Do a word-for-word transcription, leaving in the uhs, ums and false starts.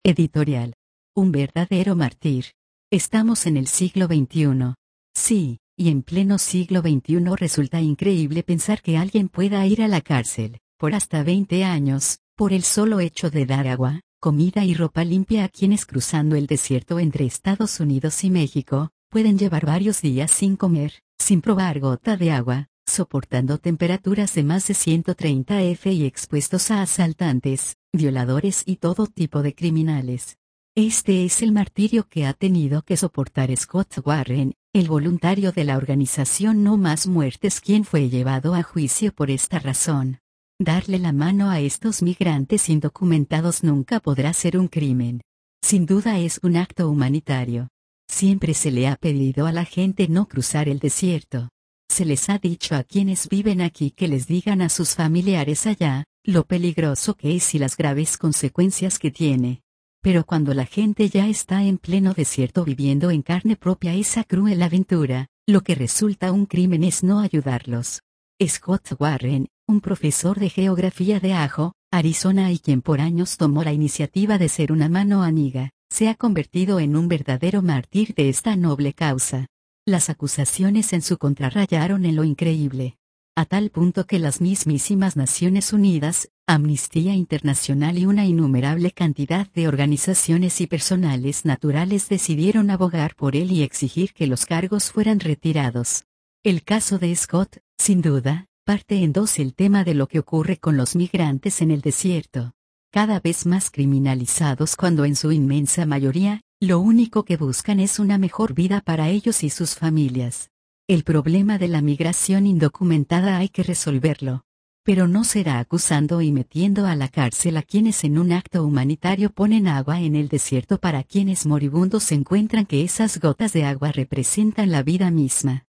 Editorial. Un verdadero mártir. Estamos en el siglo veintiuno. Sí, y en pleno siglo veintiuno resulta increíble pensar que alguien pueda ir a la cárcel, por hasta veinte años, por el solo hecho de dar agua, comida y ropa limpia a quienes cruzando el desierto entre Estados Unidos y México, pueden llevar varios días sin comer, sin probar gota de agua, soportando temperaturas de más de ciento treinta grados y expuestos a asaltantes, violadores y todo tipo de criminales. Este es el martirio que ha tenido que soportar Scott Warren, el voluntario de la organización No Más Muertes, quien fue llevado a juicio por esta razón. Darle la mano a estos migrantes indocumentados nunca podrá ser un crimen. Sin duda es un acto humanitario. Siempre se le ha pedido a la gente no cruzar el desierto. Se les ha dicho a quienes viven aquí que les digan a sus familiares allá, lo peligroso que es y las graves consecuencias que tiene. Pero cuando la gente ya está en pleno desierto viviendo en carne propia esa cruel aventura, lo que resulta un crimen es no ayudarlos. Scott Warren, un profesor de geografía de Ajo, Arizona y quien por años tomó la iniciativa de ser una mano amiga, se ha convertido en un verdadero mártir de esta noble causa. Las acusaciones en su contra rayaron en lo increíble. A tal punto que las mismísimas Naciones Unidas, Amnistía Internacional y una innumerable cantidad de organizaciones y personales naturales decidieron abogar por él y exigir que los cargos fueran retirados. El caso de Scott, sin duda, parte en dos el tema de lo que ocurre con los migrantes en el desierto. Cada vez más criminalizados cuando en su inmensa mayoría, lo único que buscan es una mejor vida para ellos y sus familias. El problema de la migración indocumentada hay que resolverlo. Pero no será acusando y metiendo a la cárcel a quienes en un acto humanitario ponen agua en el desierto para quienes moribundos encuentran que esas gotas de agua representan la vida misma.